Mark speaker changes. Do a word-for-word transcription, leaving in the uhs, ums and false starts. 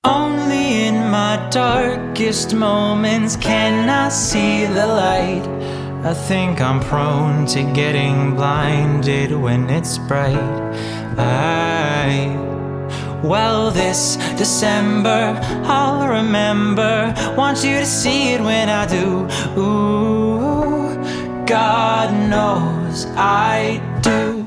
Speaker 1: Only in my darkest moments can I see the light. I think I'm prone to getting blinded when it's bright. I, well, this December I'll remember. Want you to see it when I do. Ooh, God knows I do.